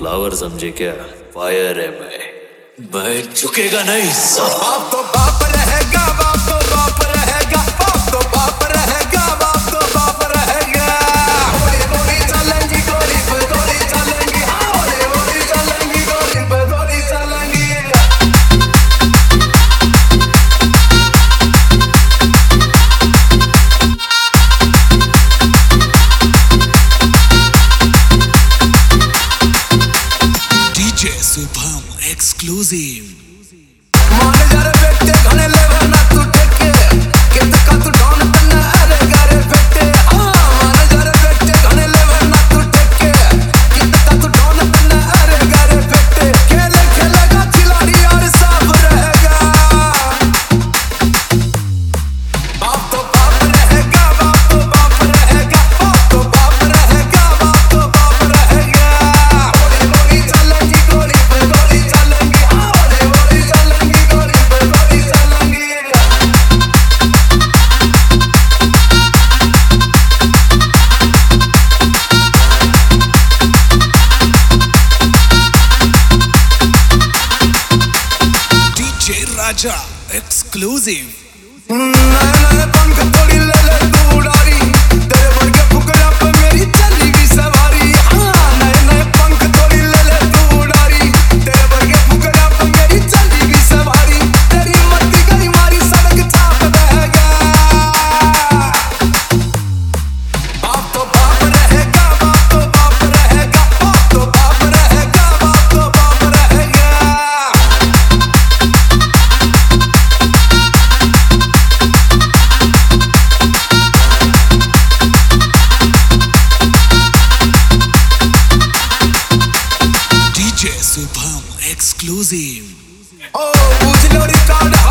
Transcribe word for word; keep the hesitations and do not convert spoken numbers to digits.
Flower समझे क्या? Fire है मैं, मैं झुकेगा नहीं। बाप तो बाप रहेगा, बाप तो बाप रहेगा, बाप तो बाप रहेगा, बाप तो बाप रहेगा। गोली गोली चलेंगी, गोली पे गोली चलेंगी, गोली गोली चलेंगी, गोली पे गोली चलेंगी। DJ Shubham exclusive. मान जा रे बेटे घने लेवे ना तू टेके, कित का तू डॉन बनना अरे गारे बेटे। हां मान जा रे बेटे घने लेवे ना तू टेके, कित का तू डॉन बनना अरे गारे बेटे। खेले खेलेगा खिलाड़ी और सब रहेगा। बाप तो बाप रहेगा, बाप तो बाप रहेगा, बाप तो बाप रहेगा, बाप तो बाप रहेगा। गोली गोली चलेंगी, गोली पे गोली चलेंगी, गोली गोली चलेंगी, गोली पे गोली चलेंगी। DJ Raja exclusive. नए नए पंख थोड़ी ले ले तू उड़ारी, तेरे वर्गे फुकरा पे मेरी चलेगी सवारी। हाँ नए नए पंख थोड़ी ले ले तू उड़ारी, तेरे वर्गे फुकरा पे मेरी चलेगी सवारी। तेरी मट्टी गई मारी सड़क छाप रहेगा। बाप तो बाप रहेगा, बाप तो बाप रहेगा, बाप तो बाप रहेगा, बाप तो बाप रहेगा। DJ Shubham exclusive. ओ पूछ लो रिकॉर्ड